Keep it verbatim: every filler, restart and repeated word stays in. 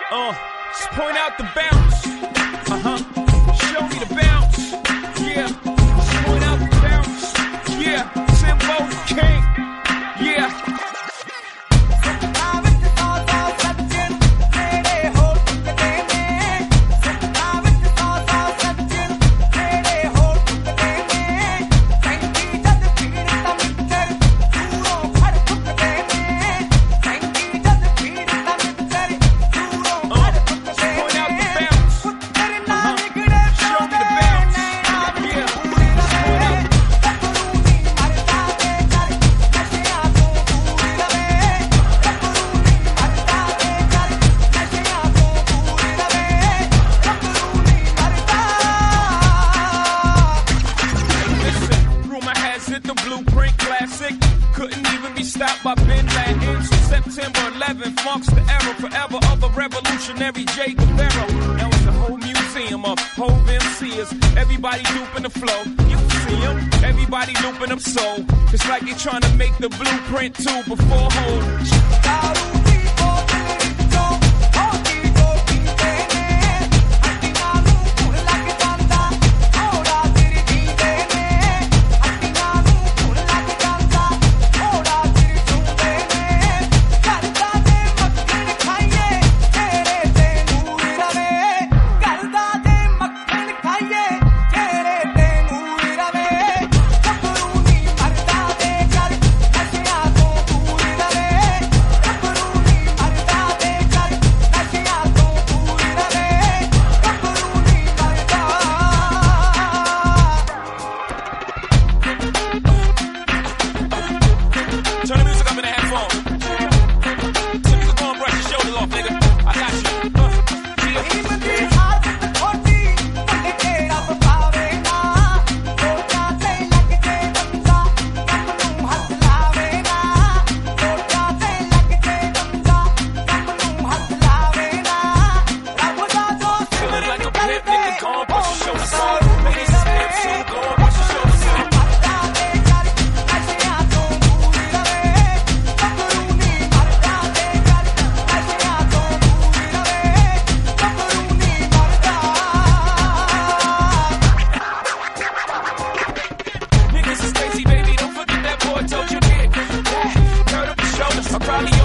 Uh, just point out the bounce. Uh-huh. Show me the bounce. Yeah. Just point out the bounce. Yeah. Timbo King. Yeah. Couldn't even be stopped by Bin Laden. So September eleventh marks the era forever of the revolutionary Che Guevara. Now it's a whole museum of Hove M Cs. Everybody looping the flow. You see them, everybody looping up soul. It's like they're trying to make the blueprint too before Hove. Probably